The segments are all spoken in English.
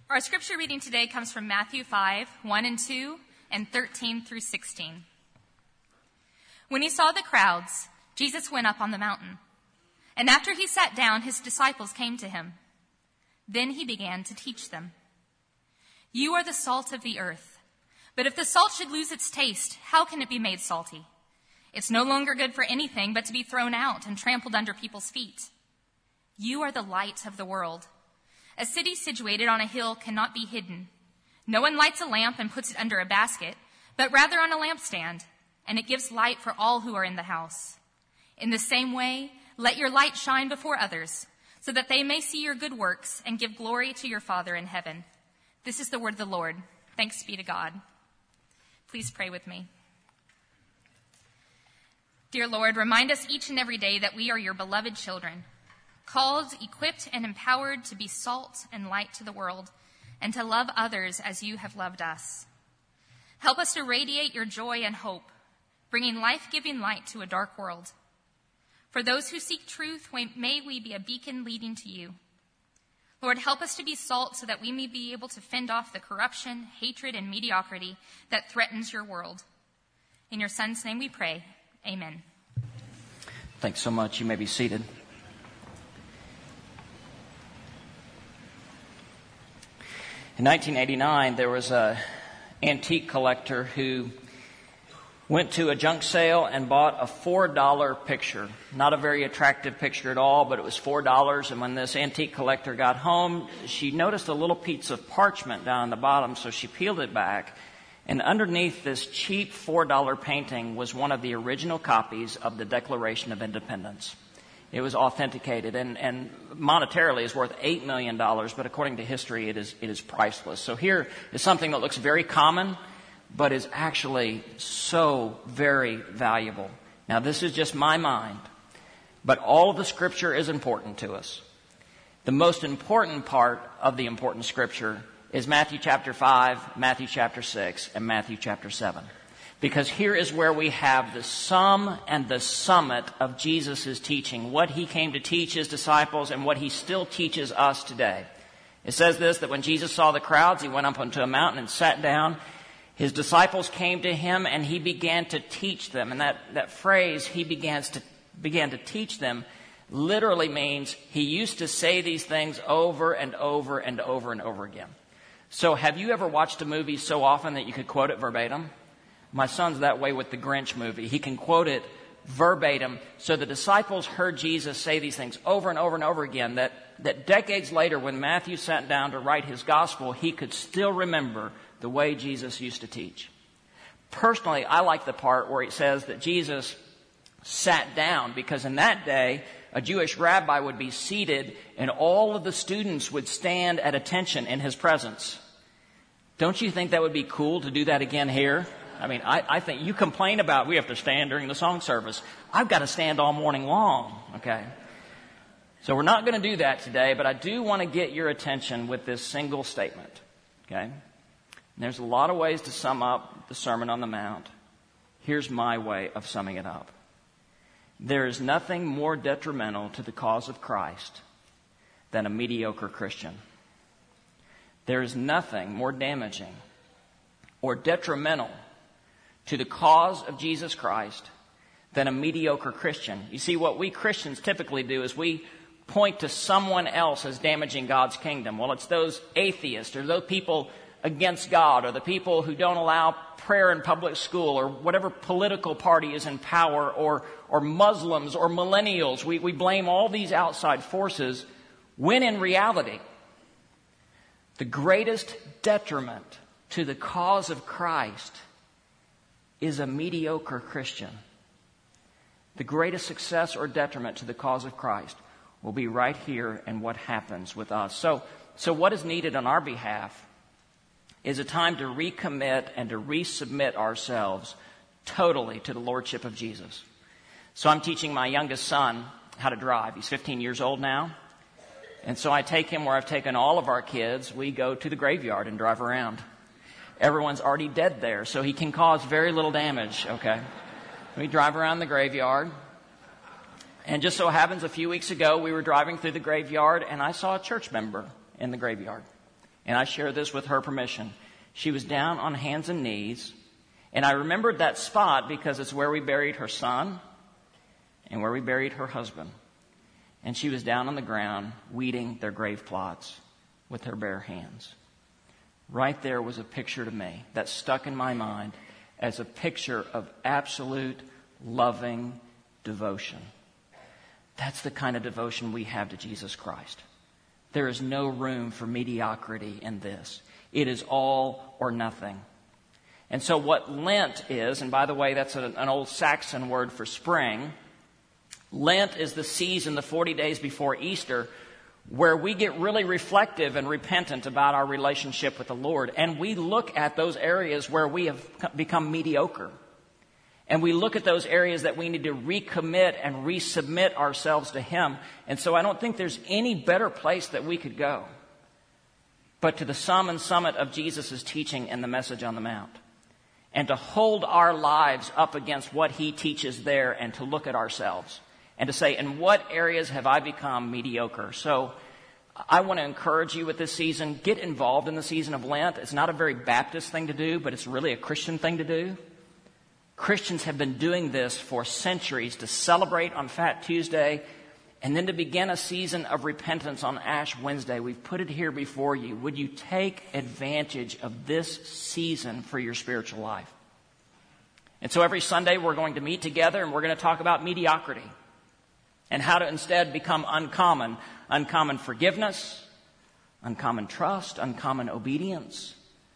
Our scripture reading today comes from Matthew 5, 1 and 2, and 13 through 16. When he saw the crowds, Jesus went up on the mountain. And after he sat down, his disciples came to him. Then he began to teach them. You are the salt of the earth. But if the salt should lose its taste, how can it be made salty? It's no longer good for anything but to be thrown out and trampled under people's feet. You are the light of the world. A city situated on a hill cannot be hidden. No one lights a lamp and puts it under a basket, but rather on a lampstand, and it gives light for all who are in the house. In the same way, let your light shine before others, so that they may see your good works and give glory to your Father in heaven. This is the word of the Lord. Thanks be to God. Please pray with me. Dear Lord, remind us each and every day that we are your beloved children, called, equipped, and empowered to be salt and light to the world, and to love others as you have loved us. Help us to radiate your joy and hope, bringing life-giving light to a dark world. For those who seek truth, may we be a beacon leading to you. Lord, help us to be salt so that we may be able to fend off the corruption, hatred, and mediocrity that threatens your world. In your Son's name we pray. Amen. Thanks so much. You may be seated. In 1989, there was an antique collector who went to a junk sale and bought a $4 picture. Not a very attractive picture at all, but it was $4. And when this antique collector got home, she noticed a little piece of parchment down on the bottom, so she peeled it back. And underneath this cheap $4 painting was one of the original copies of the Declaration of Independence. It was authenticated and monetarily is worth $8 million, but according to history, it is priceless. So here is something that looks very common, but is actually so very valuable. Now, this is just my mind, but all of the Scripture is important to us. The most important part of the important Scripture is Matthew chapter 5, Matthew chapter 6, and Matthew chapter 7. Because here is where we have the sum and the summit of Jesus' teaching, what he came to teach his disciples and what he still teaches us today. It says this, that when Jesus saw the crowds, he went up onto a mountain and sat down. His disciples came to him and he began to teach them. And that phrase, he began to teach them, literally means he used to say these things over and over and over and over again. So have you ever watched a movie so often that you could quote it verbatim? My son's that way with the Grinch movie. He can quote it verbatim. So the disciples heard Jesus say these things over and over and over again, that decades later when Matthew sat down to write his gospel, he could still remember the way Jesus used to teach. Personally, I like the part where it says that Jesus sat down, because in that day, a Jewish rabbi would be seated and all of the students would stand at attention in his presence. Don't you think that would be cool to do that again here? I mean, I think you complain about we have to stand during the song service. I've got to stand all morning long, okay? So we're not going to do that today, but I do want to get your attention with this single statement, okay? And there's a lot of ways to sum up the Sermon on the Mount. Here's my way of summing it up. There is nothing more detrimental to the cause of Christ than a mediocre Christian. There is nothing more damaging or detrimental to the cause of Jesus Christ than a mediocre Christian. You see, what we Christians typically do is we point to someone else as damaging God's kingdom. Well, it's those atheists or those people against God or the people who don't allow prayer in public school or whatever political party is in power or Muslims or millennials. We blame all these outside forces when in reality, the greatest detriment to the cause of Christ is a mediocre Christian. The greatest success or detriment to the cause of Christ will be right here in what happens with us. So what is needed on our behalf is a time to recommit and to resubmit ourselves totally to the Lordship of Jesus. So I'm teaching my youngest son how to drive. He's 15 years old now. And so I take him where I've taken all of our kids. We go to the graveyard and drive around. Everyone's already dead there, so he can cause very little damage, okay? We drive around the graveyard. And just so happens, a few weeks ago, we were driving through the graveyard, and I saw a church member in the graveyard. And I share this with her permission. She was down on hands and knees, and I remembered that spot because it's where we buried her son and where we buried her husband. And she was down on the ground weeding their grave plots with her bare hands. Right there was a picture to me that stuck in my mind as a picture of absolute loving devotion. That's the kind of devotion we have to Jesus Christ. There is no room for mediocrity in this. It is all or nothing. And so what Lent is, and by the way, that's an old Saxon word for spring. Lent is the season, the 40 days before Easter, where we get really reflective and repentant about our relationship with the Lord. And we look at those areas where we have become mediocre. And we look at those areas that we need to recommit and resubmit ourselves to Him. And so I don't think there's any better place that we could go but to the sum and summit of Jesus' teaching and the message on the Mount. And to hold our lives up against what He teaches there and to look at ourselves. And to say, in what areas have I become mediocre? So I want to encourage you with this season, get involved in the season of Lent. It's not a very Baptist thing to do, but it's really a Christian thing to do. Christians have been doing this for centuries, to celebrate on Fat Tuesday and then to begin a season of repentance on Ash Wednesday. We've put it here before you. Would you take advantage of this season for your spiritual life? And so every Sunday we're going to meet together and we're going to talk about mediocrity and how to instead become uncommon. Uncommon forgiveness, uncommon trust, uncommon obedience.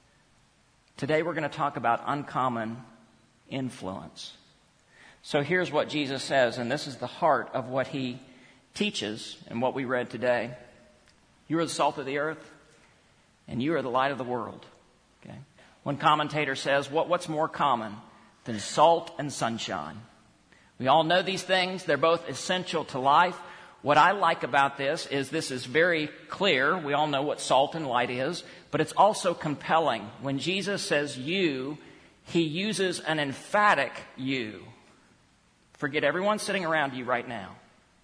Today we're going to talk about uncommon influence. So here's what Jesus says, and this is the heart of what He teaches and what we read today. You are the salt of the earth, and you are the light of the world. Okay? One commentator says, what's more common than salt and sunshine? We all know these things. They're both essential to life. What I like about this is very clear. We all know what salt and light is, but it's also compelling. When Jesus says you, He uses an emphatic you. Forget everyone sitting around you right now.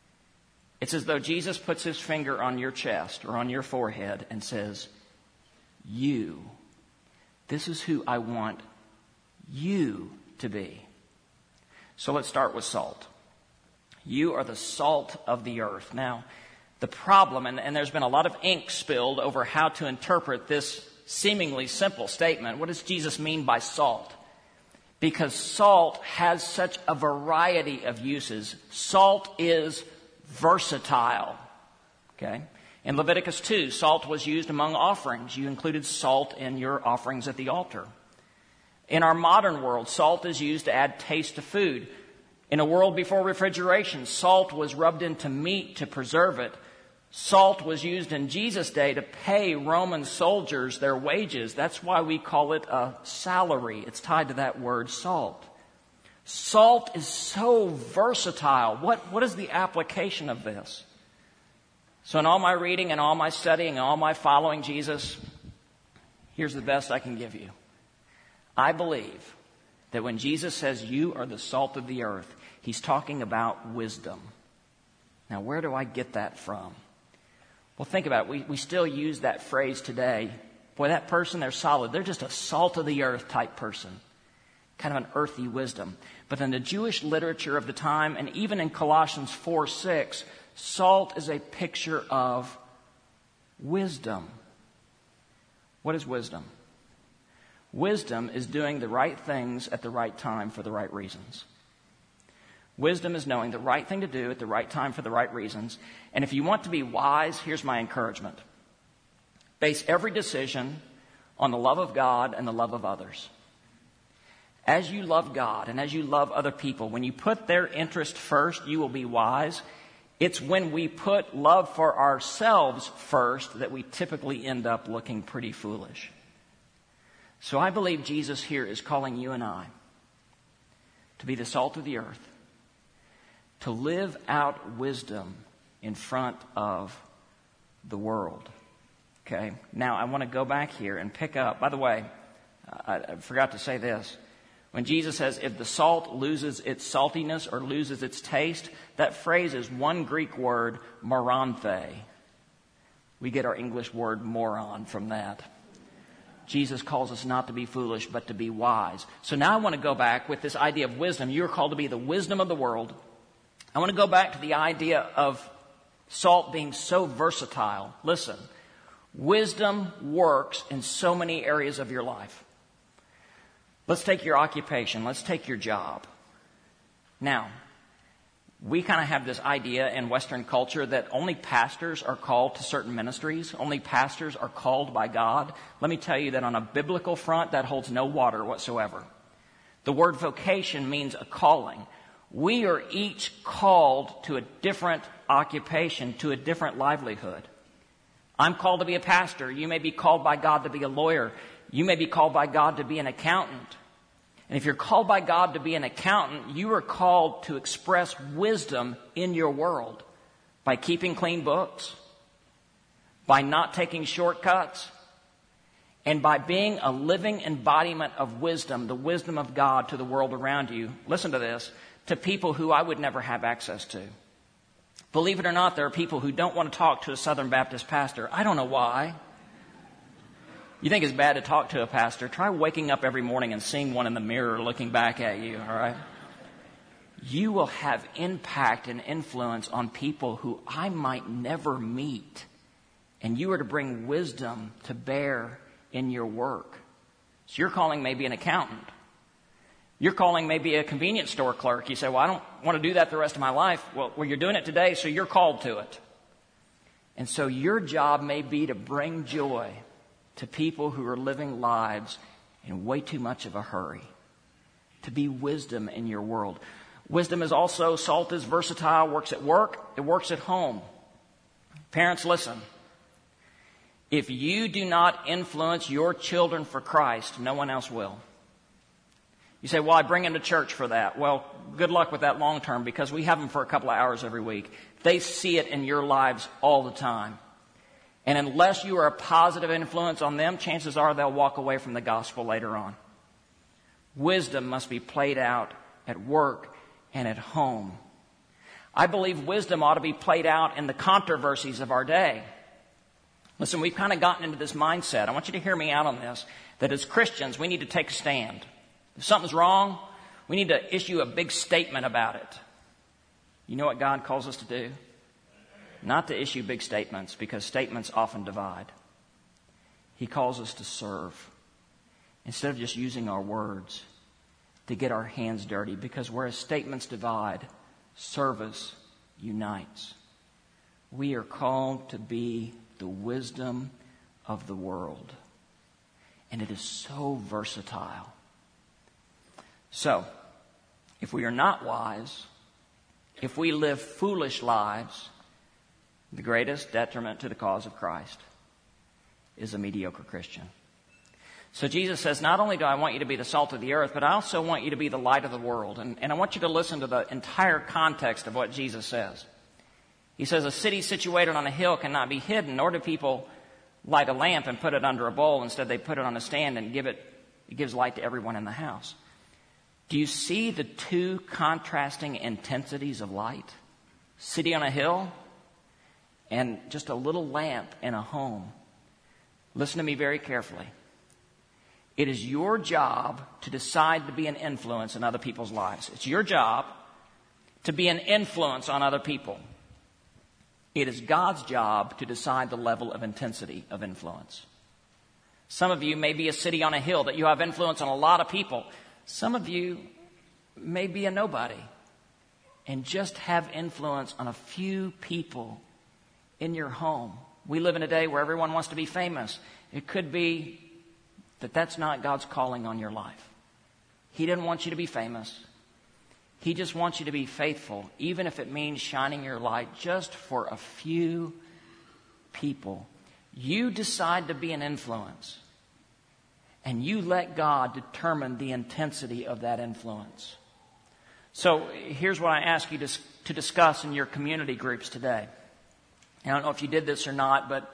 It's as though Jesus puts His finger on your chest or on your forehead and says, you. This is who I want you to be. So let's start with salt. You are the salt of the earth. Now, the problem, and there's been a lot of ink spilled over how to interpret this seemingly simple statement. What does Jesus mean by salt? Because salt has such a variety of uses. Salt is versatile. Okay? In Leviticus 2, salt was used among offerings. You included salt in your offerings at the altar. In our modern world, salt is used to add taste to food. In a world before refrigeration, salt was rubbed into meat to preserve it. Salt was used in Jesus' day to pay Roman soldiers their wages. That's why we call it a salary. It's tied to that word salt. Salt is so versatile. What is the application of this? So in all my reading and all my studying and all my following Jesus, here's the best I can give you. I believe that when Jesus says you are the salt of the earth, He's talking about wisdom. Now, where do I get that from? Well, think about it. We still use that phrase today. Boy, that person, they're solid. They're just a salt of the earth type person. Kind of an earthy wisdom. But in the Jewish literature of the time, and even in Colossians 4:6, salt is a picture of wisdom. What is wisdom? Wisdom is doing the right things at the right time for the right reasons. Wisdom is knowing the right thing to do at the right time for the right reasons. And if you want to be wise, here's my encouragement. Base every decision on the love of God and the love of others. As you love God and as you love other people, when you put their interest first, you will be wise. It's when we put love for ourselves first that we typically end up looking pretty foolish. So I believe Jesus here is calling you and I to be the salt of the earth, to live out wisdom in front of the world. Okay? Now, I want to go back here and pick up. By the way, I forgot to say this. When Jesus says, if the salt loses its saltiness or loses its taste, that phrase is one Greek word, moranthe. We get our English word moron from that. Jesus calls us not to be foolish, but to be wise. So now I want to go back with this idea of wisdom. You're called to be the wisdom of the world. I want to go back to the idea of salt being so versatile. Listen, wisdom works in so many areas of your life. Let's take your occupation. Let's take your job. Now, we kind of have this idea in Western culture that only pastors are called to certain ministries. Only pastors are called by God. Let me tell you that on a biblical front, that holds no water whatsoever. The word vocation means a calling. We are each called to a different occupation, to a different livelihood. I'm called to be a pastor. You may be called by God to be a lawyer. You may be called by God to be an accountant. And if you're called by God to be an accountant, you are called to express wisdom in your world by keeping clean books, by not taking shortcuts, and by being a living embodiment of wisdom, the wisdom of God to the world around you. Listen to this, to people who I would never have access to. Believe it or not, there are people who don't want to talk to a Southern Baptist pastor. I don't know why. You think it's bad to talk to a pastor? Try waking up every morning and seeing one in the mirror looking back at you, all right? You will have impact and influence on people who I might never meet. And you are to bring wisdom to bear in your work. So your calling may be an accountant. Your calling may be a convenience store clerk. You say, well, I don't want to do that the rest of my life. Well, you're doing it today, so you're called to it. And so your job may be to bring joy to people who are living lives in way too much of a hurry. To be wisdom in your world. Wisdom is also, salt is versatile, works at work, it works at home. Parents, listen. If you do not influence your children for Christ, no one else will. You say, well, I bring them to church for that. Well, good luck with that long term because we have them for a couple of hours every week. They see it in your lives all the time. And unless you are a positive influence on them, chances are they'll walk away from the gospel later on. Wisdom must be played out at work and at home. I believe wisdom ought to be played out in the controversies of our day. Listen, we've kind of gotten into this mindset. I want you to hear me out on this, that as Christians, we need to take a stand. If something's wrong, we need to issue a big statement about it. You know what God calls us to do? Not to issue big statements, because statements often divide. He calls us to serve. Instead of just using our words, to get our hands dirty, because whereas statements divide, service unites. We are called to be the wisdom of the world. And it is so versatile. So, if we are not wise, if we live foolish lives, the greatest detriment to the cause of Christ is a mediocre Christian. So Jesus says, not only do I want you to be the salt of the earth, but I also want you to be the light of the world. And I want you to listen to the entire context of what Jesus says. He says, a city situated on a hill cannot be hidden, nor do people light a lamp and put it under a bowl. Instead, they put it on a stand and it gives light to everyone in the house. Do you see the two contrasting intensities of light? City on a hill and just a little lamp in a home. Listen to me very carefully. It is your job to decide to be an influence in other people's lives. It's your job to be an influence on other people. It is God's job to decide the level of intensity of influence. Some of you may be a city on a hill that you have influence on a lot of people. Some of you may be a nobody and just have influence on a few people in your home. We live in a day where everyone wants to be famous. It could be that that's not God's calling on your life. He didn't want you to be famous. He just wants you to be faithful, even if it means shining your light just for a few people. You decide to be an influence, and you let God determine the intensity of that influence. So here's what I ask you to discuss in your community groups today. I don't know if you did this or not, but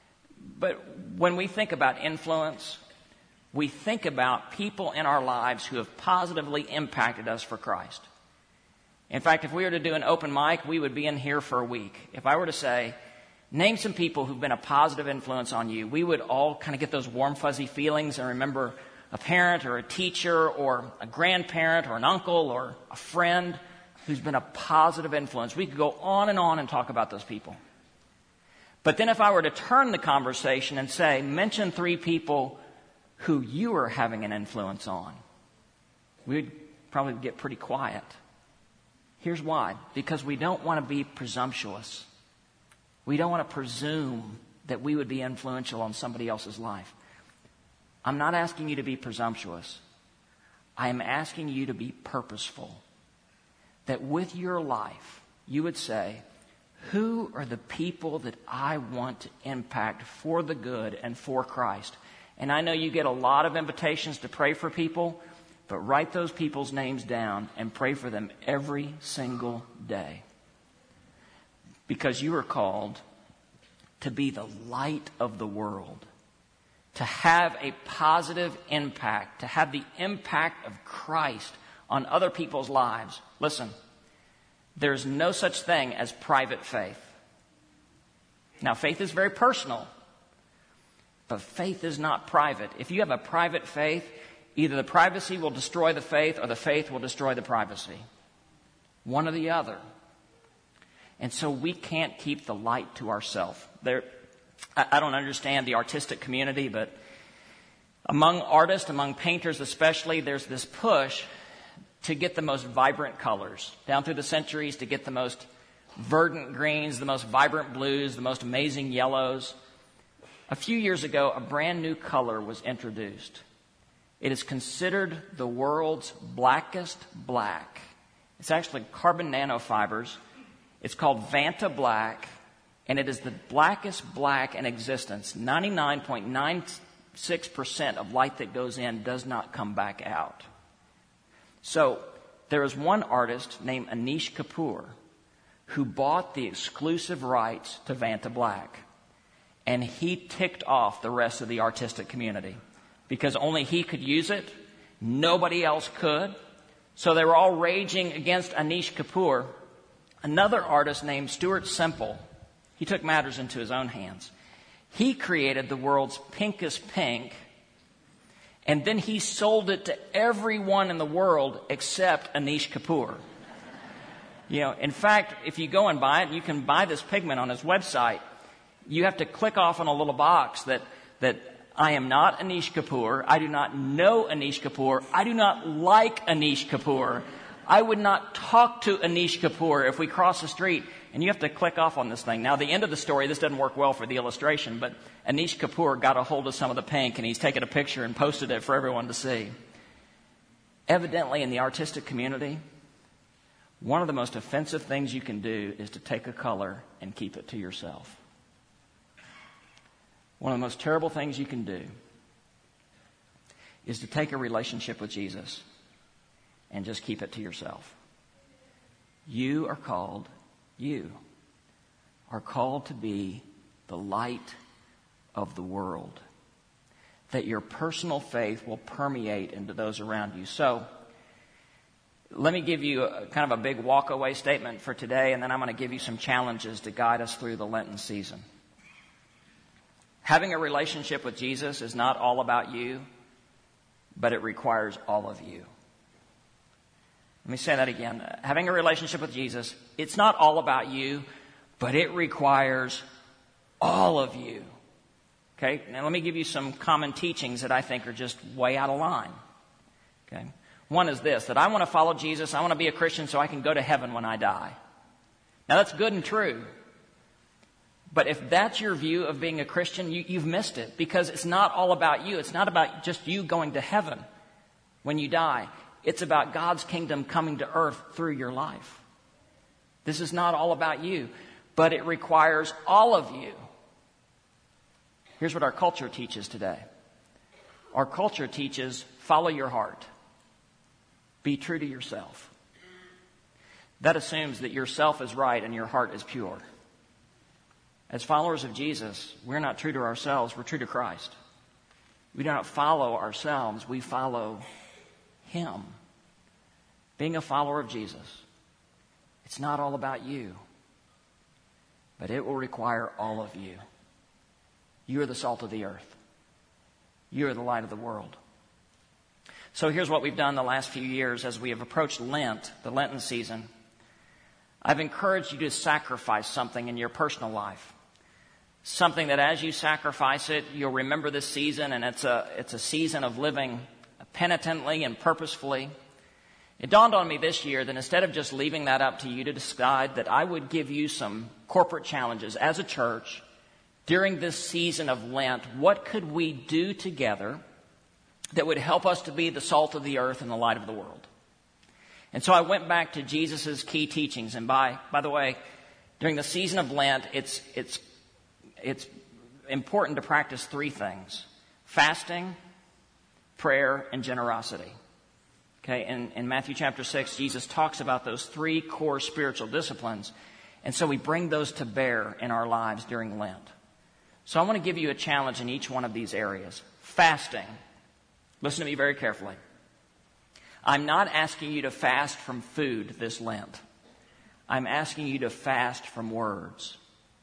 when we think about influence, we think about people in our lives who have positively impacted us for Christ. In fact, if we were to do an open mic, we would be in here for a week. If I were to say, Name some people who've been a positive influence on you. We would all kind of get those warm, fuzzy feelings and remember a parent or a teacher or a grandparent or an uncle or a friend who's been a positive influence. We could go on and talk about those people. But then if I were to turn the conversation and say, mention 3 people who you are having an influence on, we'd probably get pretty quiet. Here's why. Because we don't want to be presumptuous. We don't want to presume that we would be influential on somebody else's life. I'm not asking you to be presumptuous. I am asking you to be purposeful. That with your life, you would say, who are the people that I want to impact for the good and for Christ? And I know you get a lot of invitations to pray for people, but write those people's names down and pray for them every single day. Because you are called to be the light of the world, to have a positive impact, to have the impact of Christ on other people's lives. Listen, there's no such thing as private faith. Now, faith is very personal, but faith is not private. If you have a private faith, either the privacy will destroy the faith or the faith will destroy the privacy. One or the other. And so we can't keep the light to ourselves. I don't understand the artistic community, but among artists, among painters especially, there's this push to get the most vibrant colors. Down through the centuries, to get the most verdant greens, the most vibrant blues, the most amazing yellows. A few years ago, a brand new color was introduced. It is considered the world's blackest black. It's actually carbon nanofibers. It's called Vanta Black, and it is the blackest black in existence. 99.96% of light that goes in does not come back out. So there is one artist named Anish Kapoor who bought the exclusive rights to Vanta Black, and he ticked off the rest of the artistic community because only he could use it. Nobody else could. So they were all raging against Anish Kapoor. Another artist named Stuart Semple, he took matters into his own hands. He created the world's pinkest pink, and then he sold it to everyone in the world except Anish Kapoor. In fact, if you go and buy it, you can buy this pigment on his website. You have to click off on a little box that I am not Anish Kapoor. I do not know Anish Kapoor. I do not like Anish Kapoor. I would not talk to Anish Kapoor if we cross the street. And you have to click off on this thing. Now, the end of the story, this doesn't work well for the illustration, but Anish Kapoor got a hold of some of the pink, and he's taken a picture and posted it for everyone to see. Evidently, in the artistic community, one of the most offensive things you can do is to take a color and keep it to yourself. One of the most terrible things you can do is to take a relationship with Jesus and just keep it to yourself. You are called to be the light of the world. That your personal faith will permeate into those around you. So, let me give you kind of a big walk-away statement for today, and then I'm going to give you some challenges to guide us through the Lenten season. Having a relationship with Jesus is not all about you, but it requires all of you. Let me say that again. Having a relationship with Jesus, it's not all about you, but it requires all of you. Okay? Now let me give you some common teachings that I think are just way out of line. Okay? One is this, that I want to follow Jesus, I want to be a Christian so I can go to heaven when I die. Now that's good and true. But if that's your view of being a Christian, you've missed it. Because it's not all about you. It's not about just you going to heaven when you die. It's about God's kingdom coming to earth through your life. This is not all about you, but it requires all of you. Here's what our culture teaches today. Our culture teaches, follow your heart. Be true to yourself. That assumes that yourself is right and your heart is pure. As followers of Jesus, we're not true to ourselves, we're true to Christ. We do not follow ourselves, we follow Him. Being a follower of Jesus, it's not all about you. but it will require all of you. You are the salt of the earth. You are the light of the world. So here's what we've done the last few years as we have approached Lent, the Lenten season. I've encouraged you to sacrifice something in your personal life. Something that as you sacrifice it, you'll remember this season, and it's a season of living penitently and purposefully. It dawned on me this year that instead of just leaving that up to you to decide, that I would give you some corporate challenges as a church during this season of Lent. What could we do together that would help us to be the salt of the earth and the light of the world? And so I went back to Jesus' key teachings. And by the way, during the season of Lent, it's important to practice three things: fasting, prayer, and generosity. Okay, in Matthew chapter 6, Jesus talks about those three core spiritual disciplines. And so we bring those to bear in our lives during Lent. So I want to give you a challenge in each one of these areas. Fasting. Listen to me very carefully. I'm not asking you to fast from food this Lent. I'm asking you to fast from words.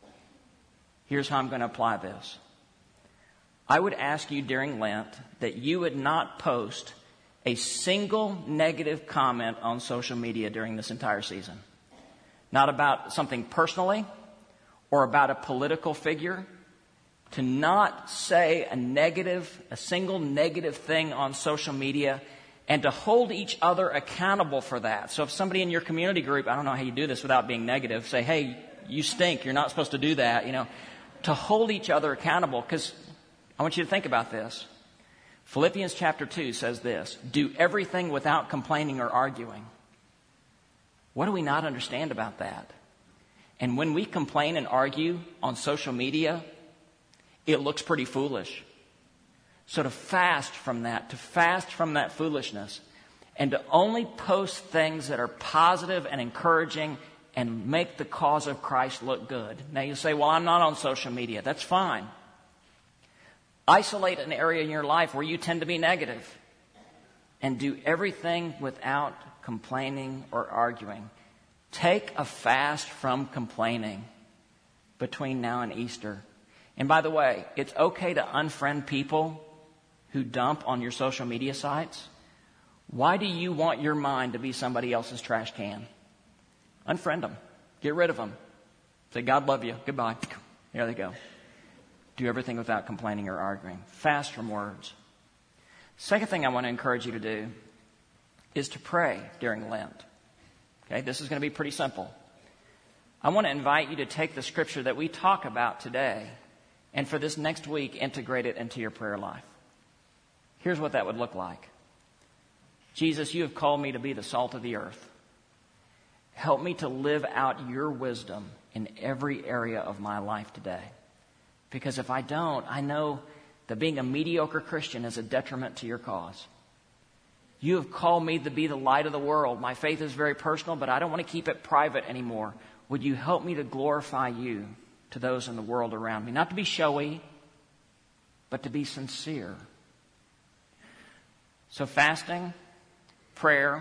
Here's how I'm going to apply this. I would ask you during Lent that you would not post a single negative comment on social media during this entire season. Not about something personally or about a political figure. To not say a single negative thing on social media, and to hold each other accountable for that. So if somebody in your community group, I don't know how you do this without being negative, say, hey, you stink, you're not supposed to do that, to hold each other accountable. Because I want you to think about this. Philippians chapter 2 says this: do everything without complaining or arguing. What do we not understand about that? And when we complain and argue on social media, it looks pretty foolish. So to fast from that foolishness, and to only post things that are positive and encouraging and make the cause of Christ look good. Now you say, well, I'm not on social media. That's fine. Isolate an area in your life where you tend to be negative, and do everything without complaining or arguing. Take a fast from complaining between now and Easter. And by the way, it's okay to unfriend people who dump on your social media sites. Why do you want your mind to be somebody else's trash can? Unfriend them. Get rid of them. Say, God love you. Goodbye. There they go. Do everything without complaining or arguing. Fast from words. Second thing I want to encourage you to do is to pray during Lent. Okay, this is going to be pretty simple. I want to invite you to take the scripture that we talk about today, and for this next week, integrate it into your prayer life. Here's what that would look like. Jesus, you have called me to be the salt of the earth. Help me to live out your wisdom in every area of my life today. Because if I don't, I know that being a mediocre Christian is a detriment to your cause. You have called me to be the light of the world. My faith is very personal, but I don't want to keep it private anymore. Would you help me to glorify you to those in the world around me? Not to be showy, but to be sincere. So fasting, prayer.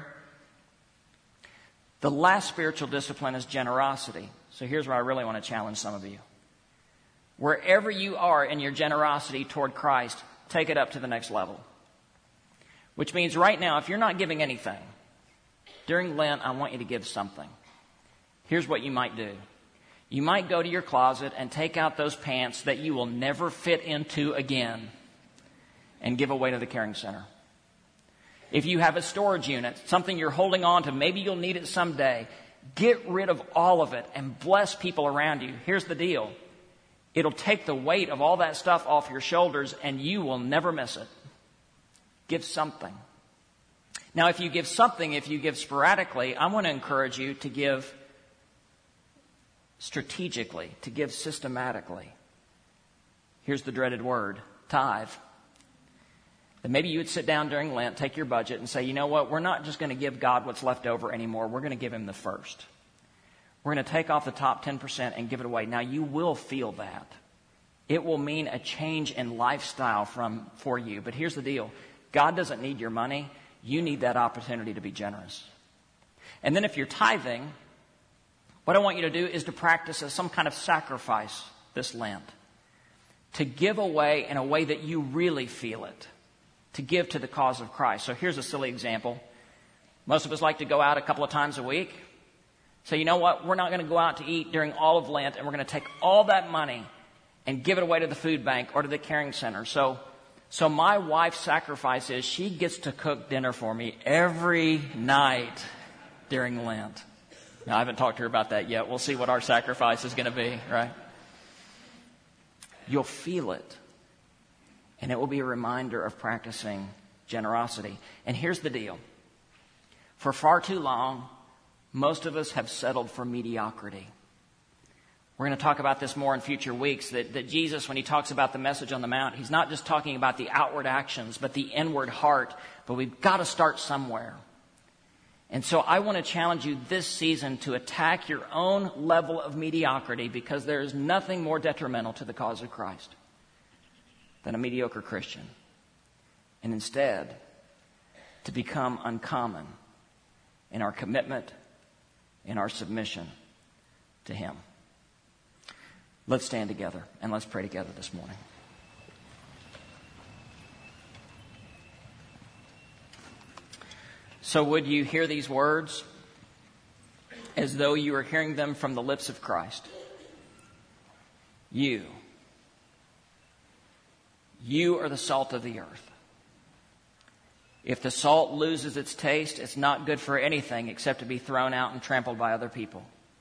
The last spiritual discipline is generosity. So here's where I really want to challenge some of you. Wherever you are in your generosity toward Christ, take it up to the next level. Which means right now, if you're not giving anything, during Lent, I want you to give something. Here's what you might do. You might go to your closet and take out those pants that you will never fit into again and give away to the Caring Center. If you have a storage unit, something you're holding on to, maybe you'll need it someday, get rid of all of it and bless people around you. Here's the deal. It'll take the weight of all that stuff off your shoulders, and you will never miss it. Give something. Now, if you give something, if you give sporadically, I want to encourage you to give strategically, to give systematically. Here's the dreaded word, tithe. That maybe you would sit down during Lent, take your budget, and say, you know what, we're not just going to give God what's left over anymore. We're going to give him the first. We're going to take off the top 10% and give it away. Now, you will feel that. It will mean a change in lifestyle for you. But here's the deal. God doesn't need your money. You need that opportunity to be generous. And then if you're tithing, What I want you to do is to practice as some kind of sacrifice this Lent. To give away in a way that you really feel it. To give to the cause of Christ. So here's a silly example. Most of us like to go out a couple of times a week. So you know what? We're not going to go out to eat during all of Lent, and we're going to take all that money and give it away to the food bank or to the caring center. So my wife's sacrifice is she gets to cook dinner for me every night during Lent. Now, I haven't talked to her about that yet. We'll see what our sacrifice is going to be, right? You'll feel it. And it will be a reminder of practicing generosity. And here's the deal. For far too long, most of us have settled for mediocrity. We're going to talk about this more in future weeks, that Jesus, when he talks about the message on the Mount, he's not just talking about the outward actions, but the inward heart. But we've got to start somewhere. And so I want to challenge you this season to attack your own level of mediocrity, because there is nothing more detrimental to the cause of Christ than a mediocre Christian. And instead, to become uncommon in our commitment, in our submission to him. Let's stand together and let's pray together this morning. So would you hear these words as though you were hearing them from the lips of Christ? You are the salt of the earth. If the salt loses its taste, it's not good for anything except to be thrown out and trampled by other people.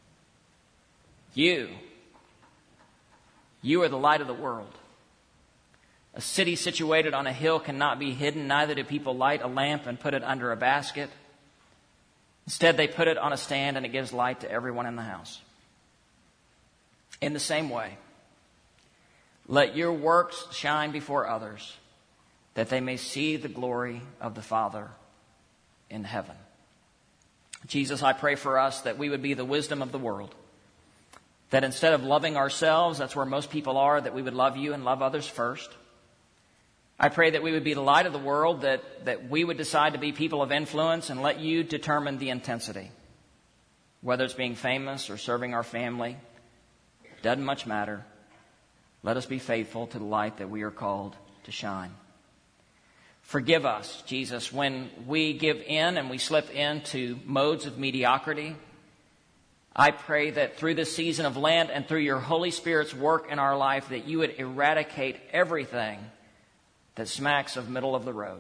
You are the light of the world. A city situated on a hill cannot be hidden, neither do people light a lamp and put it under a basket. Instead, they put it on a stand, and it gives light to everyone in the house. In the same way, let your works shine before others, that they may see the glory of the Father in heaven. Jesus, I pray for us that we would be the wisdom of the world. That instead of loving ourselves, that's where most people are, that we would love you and love others first. I pray that we would be the light of the world, that we would decide to be people of influence and let you determine the intensity. Whether it's being famous or serving our family, doesn't much matter. Let us be faithful to the light that we are called to shine. Forgive us, Jesus, when we give in and we slip into modes of mediocrity. I pray that through this season of Lent and through your Holy Spirit's work in our life, that you would eradicate everything that smacks of middle of the road.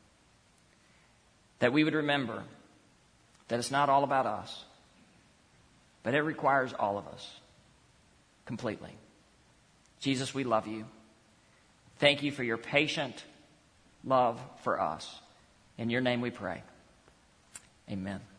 That we would remember that it's not all about us, but it requires all of us completely. Jesus, we love you. Thank you for your patient love for us. In your name we pray. Amen.